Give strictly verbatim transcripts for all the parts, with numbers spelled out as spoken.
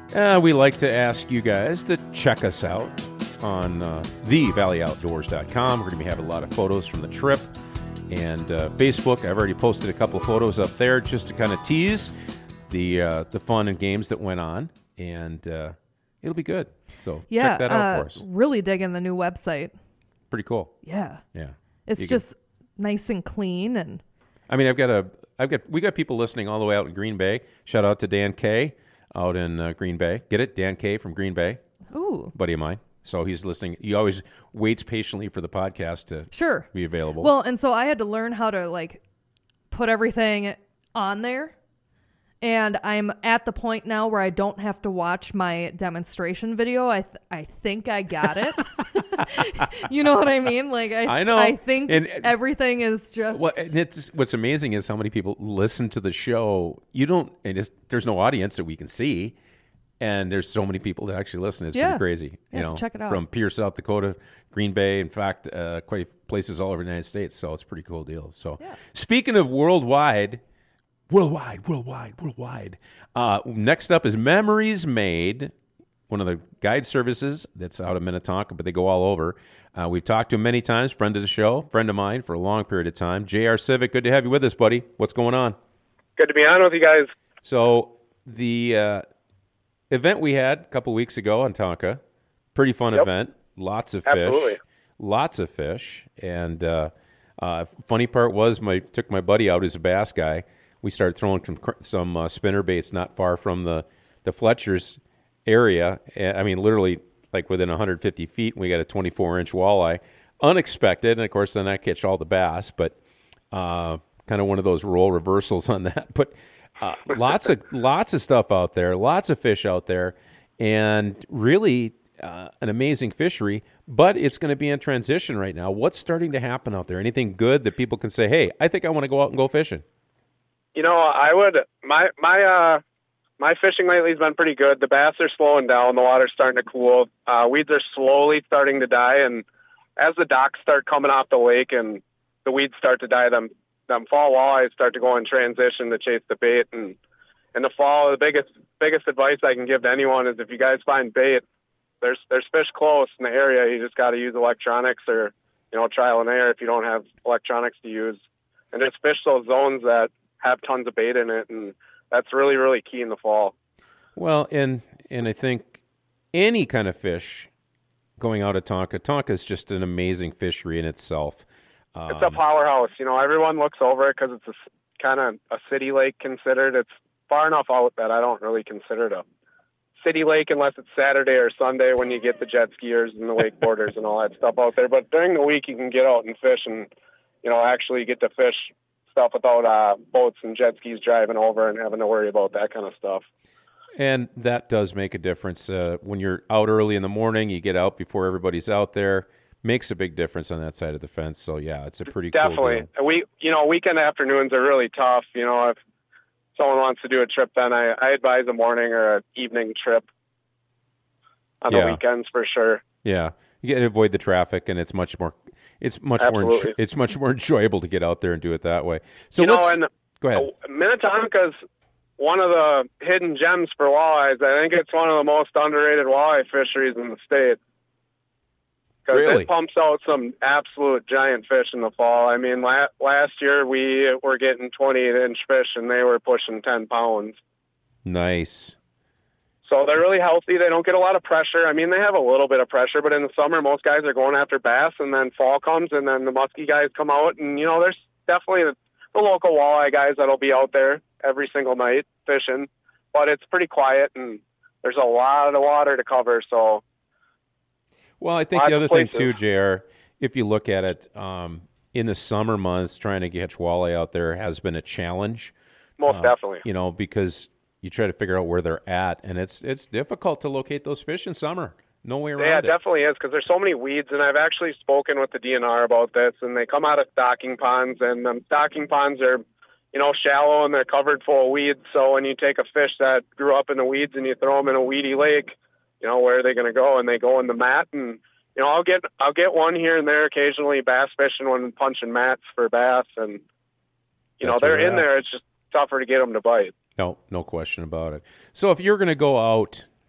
Uh, we like to ask you guys to check us out on uh, the valley outdoors dot com. We're going to be having a lot of photos from the trip. And uh, Facebook, I've already posted a couple of photos up there just to kind of tease the uh, the fun and games that went on. And uh, it'll be good. So yeah, check that out uh, for us. Really digging the new website. Pretty cool. Yeah. Yeah. It's You just nice and clean. And I mean, I've got a, I've got, we got people listening all the way out in Green Bay. Shout out to Dan Kay out in uh, Green Bay. Get it? Dan Kay from Green Bay. Ooh. Buddy of mine. So he's listening. He always waits patiently for the podcast to sure. be available. Well, and so I had to learn how to like put everything on there. And I'm at the point now where I don't have to watch my demonstration video. I th- I think I got it. You know what I mean? Like I, I know. I think and, everything is just. Well, and it's, what's amazing is how many people listen to the show. You don't. And it's, there's no audience that we can see, and there's so many people that actually listen. It's yeah. pretty crazy. Yeah, you so know, check it out. From Pierce, South Dakota, Green Bay. In fact, uh, quite places all over the United States. So it's a pretty cool deal. So yeah. Speaking of worldwide. Worldwide, worldwide, worldwide. Uh, next up is Memories Made, one of the guide services that's out of Minnetonka, but they go all over. Uh, we've talked to him many times, friend of the show, friend of mine for a long period of time. J R Civic, good to have you with us, buddy. What's going on? Good to be on with you guys. So the uh, event we had a couple weeks ago on Tonka, pretty fun Yep. event. Lots of fish. Absolutely. Lots of fish. And uh, uh, funny part was my took my buddy out, who's a bass guy. We started throwing some, some uh, spinner baits not far from the, the Fletcher's area. I mean, literally like within one hundred fifty feet. We got a twenty-four inch walleye. Unexpected. And, of course, then I catch all the bass. But uh, kind of one of those role reversals on that. But uh, lots of lots of stuff out there. Lots of fish out there. And really uh, an amazing fishery. But it's going to be in transition right now. What's starting to happen out there? Anything good that people can say, hey, I think I want to go out and go fishing? You know, I would my my uh my fishing lately has been pretty good. The bass are slowing down. The water's starting to cool. Uh, weeds are slowly starting to die, and as the docks start coming off the lake and the weeds start to die, them them fall walleyes start to go in transition to chase the bait. And in the fall, the biggest biggest advice I can give to anyone is if you guys find bait, there's there's fish close in the area. You just got to use electronics or you know trial and error if you don't have electronics to use, and just fish those zones that have tons of bait in it, and that's really, really key in the fall. Well, and and I think any kind of fish going out of Tonka, Tonka is just an amazing fishery in itself. Um, it's a powerhouse. You know, everyone looks over it because it's a, kind of a city lake considered. It's far enough out that I don't really consider it a city lake unless it's Saturday or Sunday when you get the jet skiers and the wakeboarders and all that stuff out there. But during the week, you can get out and fish and, you know, actually get to fish stuff without uh, boats and jet skis driving over and having to worry about that kind of stuff. And that does make a difference. Uh, when you're out early in the morning, you get out before everybody's out there. Makes a big difference on that side of the fence. So, yeah, it's a pretty Definitely. cool deal. We, you know, weekend afternoons are really tough. You know, if someone wants to do a trip, then I, I advise a morning or an evening trip on Yeah. the weekends for sure. Yeah, you get to avoid the traffic, and it's much more. It's much Absolutely. more. It's much more enjoyable to get out there and do it that way. So you know, let's and go ahead. Minnetonka's one of the hidden gems for walleyes. I think it's one of the most underrated walleye fisheries in the state. Because Really? it pumps out some absolute giant fish in the fall. I mean, la- last year we were getting twenty inch fish, and they were pushing ten pounds. Nice. So they're really healthy. They don't get a lot of pressure. I mean, they have a little bit of pressure, but in the summer, most guys are going after bass, and then fall comes, and then the musky guys come out. And, you know, there's definitely the, the local walleye guys that'll be out there every single night fishing, but it's pretty quiet, and there's a lot of water to cover. So, Well, I think lots the of other thing, places. too, J R, if you look at it, um, in the summer months, trying to catch walleye out there has been a challenge. most Uh, definitely. You know, because you try to figure out where they're at, and it's it's difficult to locate those fish in summer. No way around Yeah, it. it definitely is, because there's so many weeds, and I've actually spoken with the D N R about this, and they come out of stocking ponds, and the stocking ponds are, you know, shallow, and they're covered full of weeds. So when you take a fish that grew up in the weeds and you throw them in a weedy lake, you know, where are they going to go? And they go in the mat, and you know, I'll get I'll get one here and there occasionally bass fishing when punching mats for bass, and you know, That's where they're in they're at. there. It's just tougher to get them to bite. No, no question about it. So if you're going to go out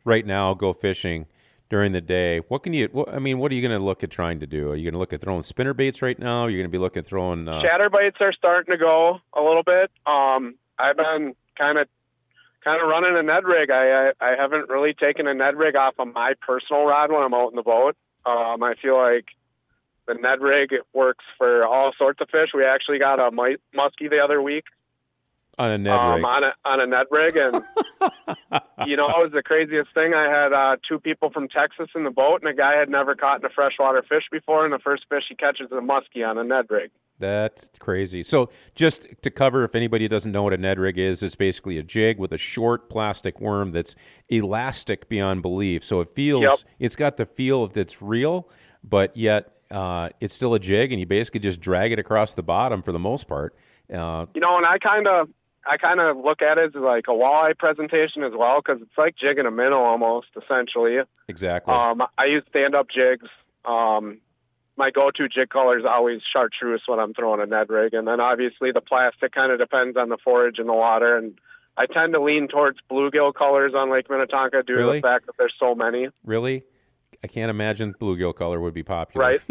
right now go fishing during the day, what can you? What, I mean, what are you going to look at trying to do? Are you going to look at throwing spinner baits right now? You're going to be looking at throwing uh, Chatterbaits are starting to go a little bit. Um, I've been kind of kind of running a Ned rig. I, I I haven't really taken a Ned rig off of my personal rod when I'm out in the boat. Um, I feel like the Ned rig works for all sorts of fish. We actually got a mi- muskie the other week on a Ned um, rig. on a on a Ned rig, and you know, it was the craziest thing. I had uh, two people from Texas in the boat, and a guy had never caught a freshwater fish before, and the first fish he catches is a muskie on a Ned rig. That's crazy. So just to cover, if anybody doesn't know what a Ned rig is, it's basically a jig with a short plastic worm that's elastic beyond belief. So it feels, Yep. it's got the feel of it's real, but yet uh, it's still a jig, and you basically just drag it across the bottom for the most part. Uh, You know, and I kind of I kind of look at it as like a walleye presentation as well, because it's like jigging a minnow almost, essentially. exactly. Um, I use stand-up jigs. Um, my go-to jig color is always chartreuse when I'm throwing a Ned rig, and then obviously the plastic kind of depends on the forage and the water. And I tend to lean towards bluegill colors on Lake Minnetonka due Really? to the fact that there's so many. Really? I can't imagine bluegill color would be popular. Right?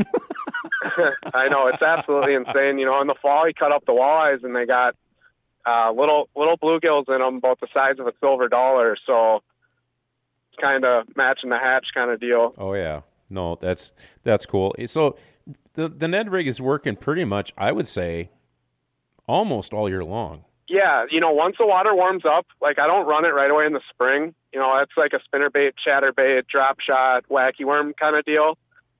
I know, it's absolutely insane. You know, in the fall, you cut up the walleyes, and they got uh, little little bluegills in them, about the size of a silver dollar. So, kind of matching the hatch kind of deal. Oh yeah, no, that's that's cool. So the the Ned rig is working pretty much, I would say, almost all year long. Yeah, you know, once the water warms up, like I don't run it right away in the spring. You know, that's like a spinnerbait, chatterbait, drop shot, wacky worm kind of deal.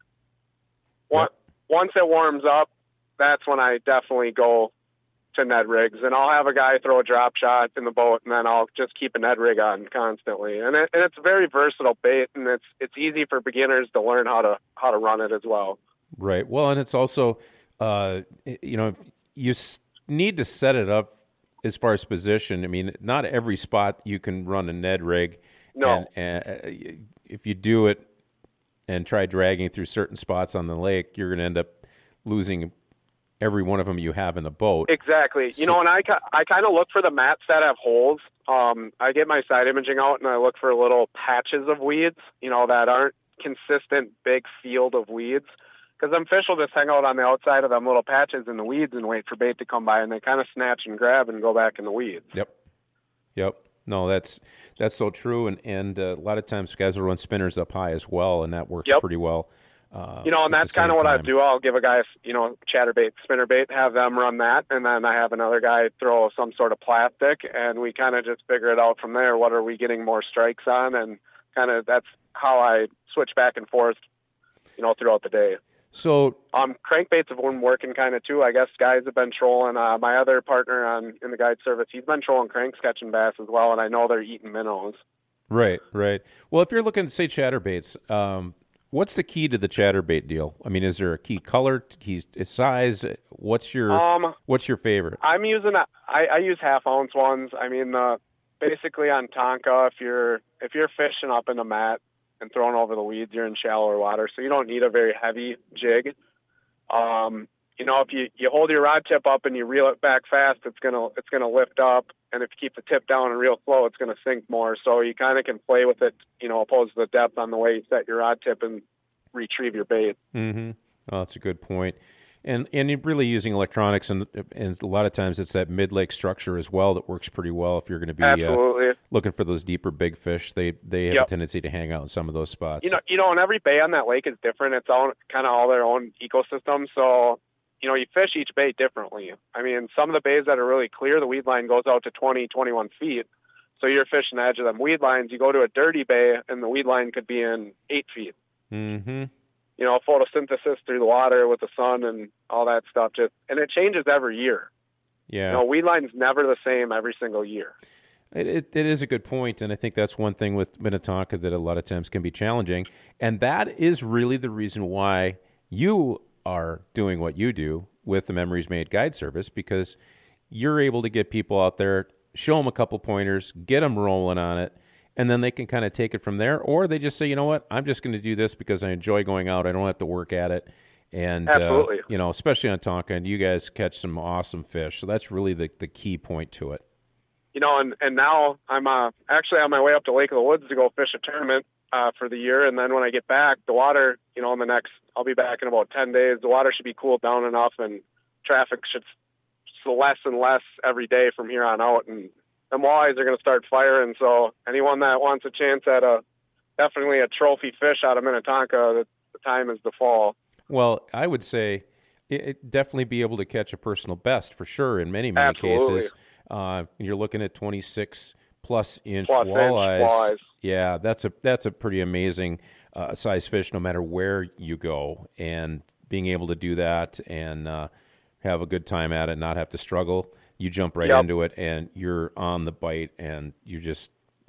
One, Yep. Once it warms up, that's when I definitely go to Ned rigs, and I'll have a guy throw a drop shot in the boat, and then I'll just keep a Ned rig on constantly. And, it, and it's a very versatile bait, and it's it's easy for beginners to learn how to how to run it as well. Right. Well, and it's also, uh, you know, you s- need to set it up as far as position. I mean, not every spot you can run a Ned rig. No. And, and uh, if you do it and try dragging through certain spots on the lake, you're going to end up losing every one of them you have in the boat. Exactly. You So- know, and I, ki- I kind of look for the mats that have holes. Um, I get my side imaging out, and I look for little patches of weeds, you know, that aren't consistent big field of weeds. Because them fish will just hang out on the outside of them little patches in the weeds and wait for bait to come by, and they kind of snatch and grab and go back in the weeds. Yep. Yep. No, that's that's so true, and and uh, a lot of times guys will run spinners up high as well, and that works Yep. pretty well. Uh, You know, and at the that's kind same of what I time. do. I'll give a guy, you know, chatterbait, spinnerbait, have them run that, and then I have another guy throw some sort of plastic, and we kind of just figure it out from there. What are we getting more strikes on? And kind of that's how I switch back and forth, you know, throughout the day. So Um, crankbaits have been working kind of too. I guess guys have been trolling. Uh, my other partner on in the guide service, he's been trolling cranks catching bass as well, and I know they're eating minnows. right, right. Well, if you're looking to say chatterbaits, um, what's the key to the chatterbait deal? I mean, is there a key color, key size? What's your Um, what's your favorite? I'm using a, I, I use half ounce ones. I mean, uh, basically on Tonka, if you're if you're fishing up in the mat and throwing over the weeds, you're in shallower water, so you don't need a very heavy jig. Um, you know, if you, you hold your rod tip up and you reel it back fast, it's gonna it's gonna lift up, and if you keep the tip down and reel slow, it's gonna sink more. So you kind of can play with it, you know, opposed to the depth on the way you set your rod tip and retrieve your bait. Mm-hmm. Oh, that's a good point. And and you're really using electronics, and and a lot of times it's that mid lake structure as well that works pretty well if you're going to be uh, Absolutely. looking for those deeper big fish. They they have Yep. a tendency to hang out in some of those spots. You know, you know, and every bay on that lake is different. It's all kind of all their own ecosystem. So, you know, you fish each bay differently. I mean, some of the bays that are really clear, the weed line goes out to twenty, twenty-one feet. So you're fishing the edge of them weed lines. You go to a dirty bay, and the weed line could be in eight feet. Mm-hmm. You know, photosynthesis through the water with the sun and all that stuff. Just and it changes every year. Yeah. You know, weed line's never the same every single year. It, it it is a good point, and I think that's one thing with Minnetonka that a lot of times can be challenging, and that is really the reason why you are doing what you do with the Memories Made Guide Service, because you're able to get people out there, show them a couple pointers, get them rolling on it, and then they can kind of take it from there, or they just say, you know what, I'm just going to do this because I enjoy going out. I don't have to work at it, and Absolutely. Uh, you know, especially on Tonka, and you guys catch some awesome fish, so that's really the the key point to it. you know, and, and now I'm uh, actually on my way up to Lake of the Woods to go fish a tournament uh, for the year. And then when I get back, the water, you know, in the next, I'll be back in about ten days. The water should be cooled down enough and traffic should so less and less every day from here on out. And them walleyes are going to start firing. So anyone that wants a chance at a, definitely a trophy fish out of Minnetonka, the, the time is the fall. Well, I would say it, it definitely be able to catch a personal best for sure in many, many Absolutely. cases. Uh, you're looking at twenty-six plus inch Plus inch walleyes. walleyes. Yeah, that's a that's a pretty amazing uh, size fish no matter where you go. And being able to do that and uh, have a good time at it, not have to struggle. You jump right Yep. into it, and you're on the bite, and you just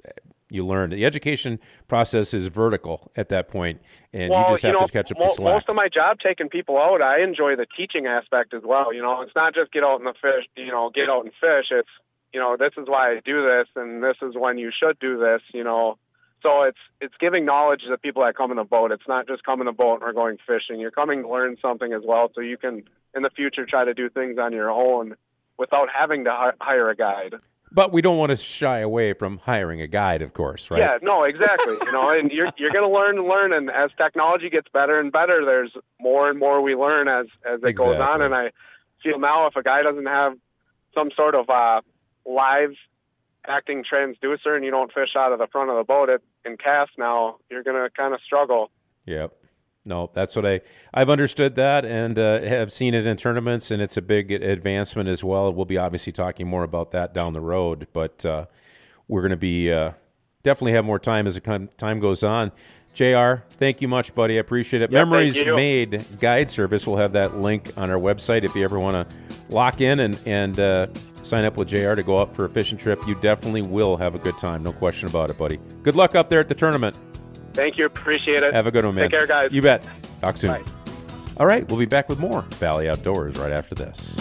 you learn. The education process is vertical at that point, and Well, you just have know, to catch up mo- the slack. most of my job taking people out, I enjoy the teaching aspect as well. You know, it's not just get out in the fish, you know, get out and fish. It's, you know, this is why I do this, and this is when you should do this, you know. So it's it's giving knowledge to the people that come in the boat. It's not just come in the boat and we're going fishing. You're coming to learn something as well, so you can, in the future, try to do things on your own without having to hi- hire a guide. But we don't want to shy away from hiring a guide, of course, right? Yeah, no, exactly. You know, and you're you're going to learn and learn, and as technology gets better and better, there's more and more we learn as as it goes on. Exactly. And I feel now if a guy doesn't have some sort of uh, live acting transducer and you don't fish out of the front of the boat it, and cast now, you're going to kind of struggle. Yep. No, that's what I, I've understood that and uh, have seen it in tournaments, and it's a big advancement as well. We'll be obviously talking more about that down the road, but uh, we're going to be uh, definitely have more time as the con- time goes on. J R, thank you much, buddy. I appreciate it. Yeah, Memories thank you. Made Guide Service. We'll have that link on our website if you ever want to lock in and, and uh, sign up with J R to go up for a fishing trip. You definitely will have a good time. No question about it, buddy. Good luck up there at the tournament. Thank you. Appreciate it. Have a good one, man. Take care, guys. You bet. Talk soon. Bye. All right, we'll be back with more Valley Outdoors right after this.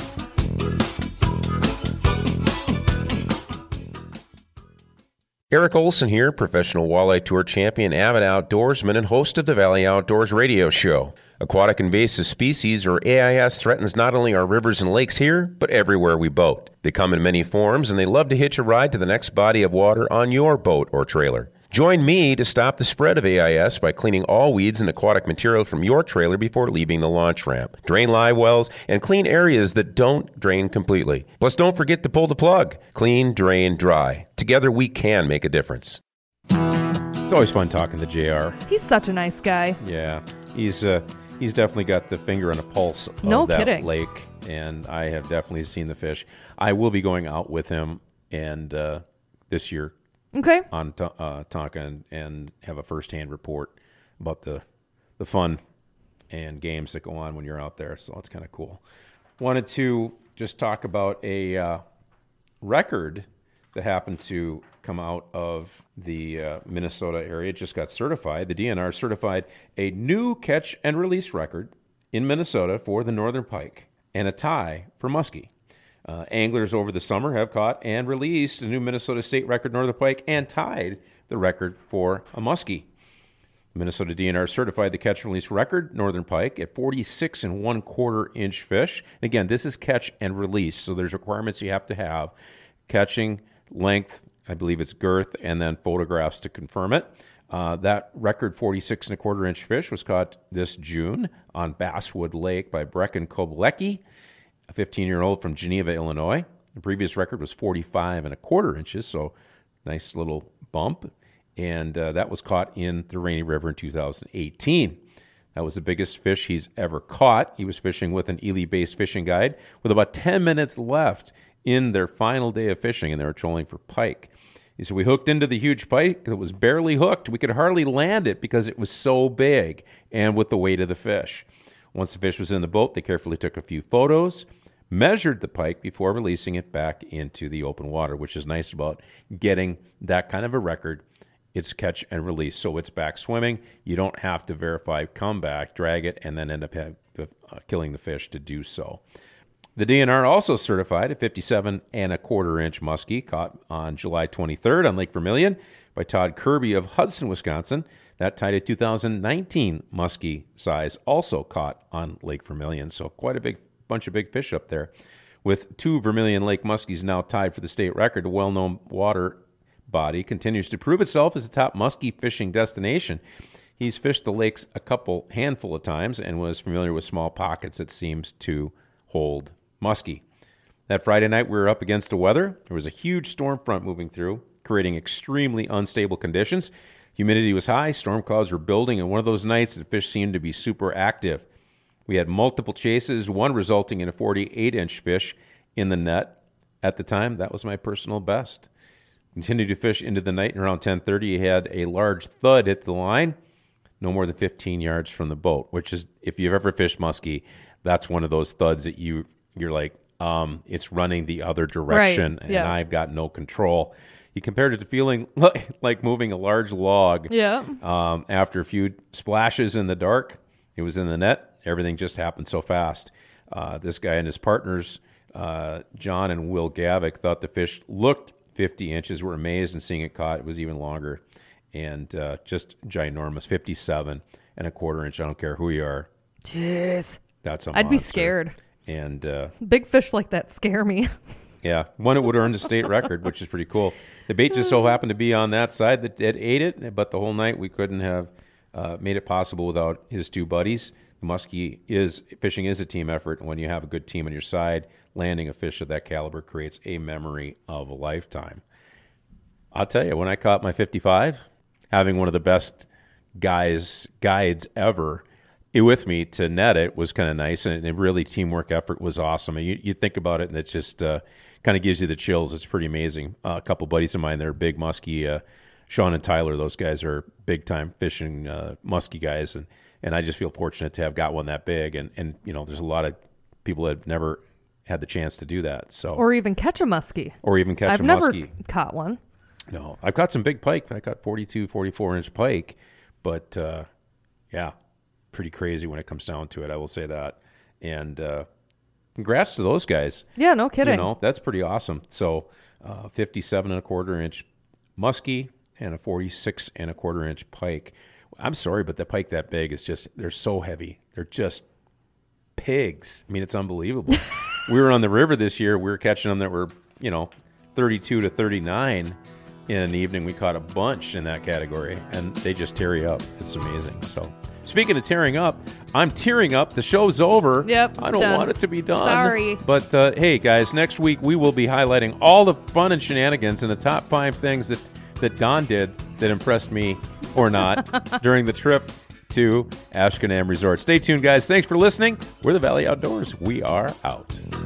Eric Olson here, professional walleye tour champion, avid outdoorsman, and host of the Valley Outdoors radio show. Aquatic invasive species, or A I S, threatens not only our rivers and lakes here, but everywhere we boat. They come in many forms, and they love to hitch a ride to the next body of water on your boat or trailer. Join me to stop the spread of A I S by cleaning all weeds and aquatic material from your trailer before leaving the launch ramp. Drain live wells and clean areas that don't drain completely. Plus, don't forget to pull the plug. Clean, drain, dry. Together, we can make a difference. It's always fun talking to J R. He's such a nice guy. Yeah, he's uh, he's definitely got the finger on the pulse of No that kidding. lake, and I have definitely seen the fish. I will be going out with him and uh, this year Okay. on to- uh, Tonka and, and have a firsthand report about the the fun and games that go on when you're out there. So it's kind of cool. Wanted to just talk about a uh, record that happened to come out of the uh, Minnesota area. It just got certified. The D N R certified a new catch and release record in Minnesota for the Northern Pike and a tie for Muskie. Uh, anglers over the summer have caught and released a new Minnesota state record Northern Pike and tied the record for a muskie. Minnesota D N R certified the catch and release record Northern Pike at forty-six and one quarter inch fish. And again, this is catch and release, so there's requirements you have to have: catching, length, I believe it's girth, and then photographs to confirm it. Uh, that record forty-six and a quarter inch fish was caught this June on Basswood Lake by Brecken Koblecki, a fifteen-year-old from Geneva, Illinois. The previous record was forty-five and a quarter inches, so nice little bump. And uh, that was caught in the Rainy River in two thousand eighteen. That was the biggest fish he's ever caught. He was fishing with an Ely-based fishing guide with about ten minutes left in their final day of fishing, and they were trolling for pike. He said, we hooked into the huge pike. It was barely hooked. We could hardly land it because it was so big and with the weight of the fish. Once the fish was in the boat, they carefully took a few photos, measured the pike before releasing it back into the open water, which is nice about getting that kind of a record. It's catch and release, so it's back swimming. You don't have to verify, come back, drag it, and then end up have, uh, killing the fish to do so. The D N R also certified a fifty-seven and a quarter inch muskie caught on July twenty-third on Lake Vermilion by Todd Kirby of Hudson, Wisconsin. That tied a two thousand nineteen muskie size, also caught on Lake Vermilion. So quite a big bunch of big fish up there. With two Vermilion Lake muskies now tied for the state record, a well-known water body continues to prove itself as a top muskie fishing destination. He's fished the lakes a couple handful of times and was familiar with small pockets that seems to hold muskie. That Friday night, we were up against the weather. There was a huge storm front moving through, creating extremely unstable conditions. Humidity was high, storm clouds were building, and one of those nights the fish seemed to be super active. We had multiple chases, one resulting in a forty-eight inch fish in the net. At the time, that was my personal best. Continued to fish into the night, and around ten thirty, he had a large thud hit the line, no more than fifteen yards from the boat, which is, if you've ever fished muskie, that's one of those thuds that you, you're like, um, it's running the other direction, right. and yeah. I've got no control. He compared it to feeling like, like moving a large log. Yeah. Um, after a few splashes in the dark, it was in the net. Everything just happened so fast. Uh, this guy and his partners, uh, John and Will Gavick, thought the fish looked fifty inches, were amazed, and seeing it caught, it was even longer. And uh, just ginormous, fifty-seven and a quarter inch. I don't care who you are. Jeez. That's a I'd be monster. scared. And uh, big fish like that scare me. yeah, one it would earn the state record, which is pretty cool. The bait just so happened to be on that side that it ate it, but the whole night we couldn't have uh, made it possible without his two buddies. The muskie is, fishing is a team effort, and when you have a good team on your side, landing a fish of that caliber creates a memory of a lifetime. I'll tell you, when I caught my fifty-five, having one of the best guys guides ever with me to net it was kind of nice, and it really teamwork effort was awesome. And you, you think about it, and it just uh, kind of gives you the chills. It's pretty amazing. Uh, a couple buddies of mine, they're big muskie, uh, Sean and Tyler. Those guys are big time fishing uh, muskie guys, and and I just feel fortunate to have got one that big. And and you know, there's a lot of people that have never had the chance to do that. So or even catch a muskie. Or even catch I've a never muskie. caught one. No, I've caught some big pike. I caught forty-two, forty-four inch pike, but uh, yeah, pretty crazy when it comes down to it. I will say that. And uh, congrats to those guys. Yeah, no kidding. You know, that's pretty awesome. So uh, fifty-seven and a quarter inch muskie and a forty-six and a quarter inch pike. I'm sorry, but the pike that big is just, they're so heavy. They're just pigs. I mean, it's unbelievable. We were on the river this year. We were catching them that were, you know, thirty-two to thirty-nine in an evening. We caught a bunch in that category, and they just tear you up. It's amazing. So speaking of tearing up, I'm tearing up. The show's over. Yep, I don't done. want it to be done. Sorry. But uh, hey, guys, next week we will be highlighting all the fun and shenanigans and the top five things that, that Don did that impressed me or not during the trip to Ashkenam Resort. Stay tuned, guys. Thanks for listening. We're the Valley Outdoors. We are out.